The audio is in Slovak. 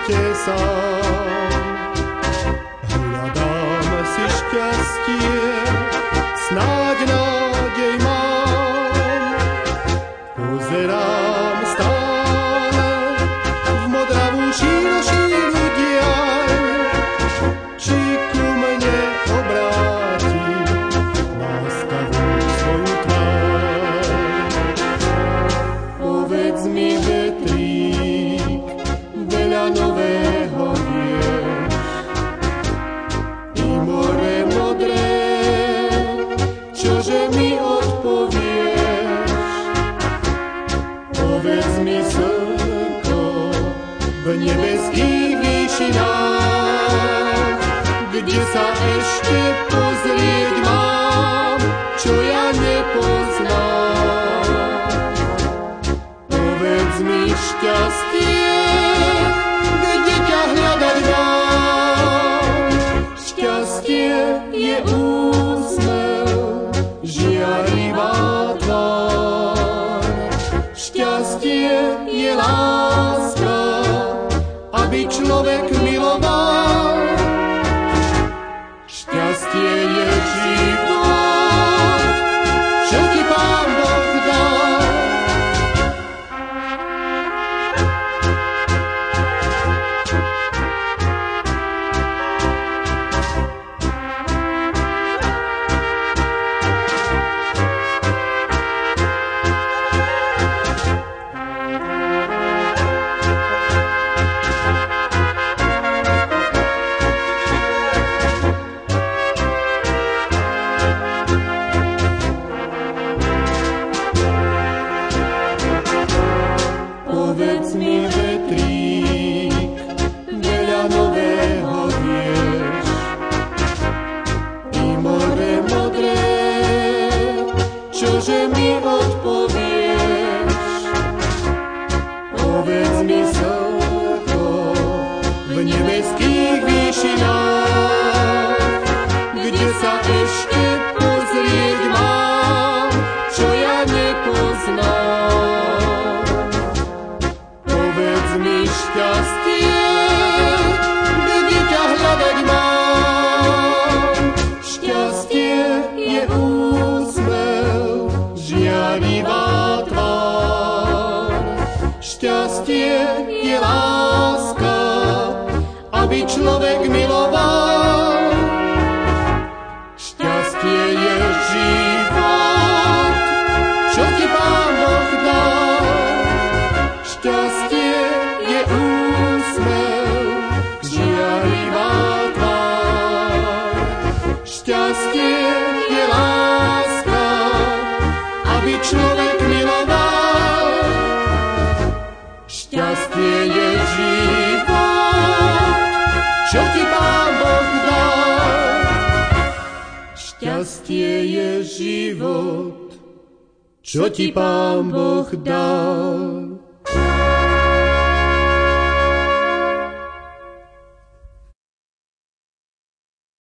svete sám. Hľadám si šťastie, snáď nádej mám. Pozerám stále v modravú šíru diaľ, či ku mne obráti láskavú svoju tvár. Povedz mi, vetrík, veľa nového vieš, i more modré, čože mi odpovieš. Povedz mi, slnko, v nebeských výšinách, kde sa ešte pozrieť mám, čo ja nepoznám. Povedz mi, šťastie, kde ťa hľadať mám. Šťastie je úsmev, žiarivá tvár. Šťastie je láska, aby človek miloval. Šťastie je život, čo ti Pán Boh dal. Povedz mi, vetrík, veľa nového vieš, i more modré, čože mi odpovieš. Povedz mi, slnko, v nebeských výšinách, kde sa ešte pozrieť mám, čo ja nepoznám. Povedz mi, šťastie, kde ťa hľadať mám. Šťastie je úsmev, žiarivá tvár. Šťastie je láska, aby človek miloval. Šťastie je život, čo ti Pán Boh dal. Šťastie je úsmev, žiarivá tvár. Šťastie je láska, aby človek miloval. Šťastie je život, čo ti Pán Boh dal. Šťastie je život, čo ti Pán Boh dal.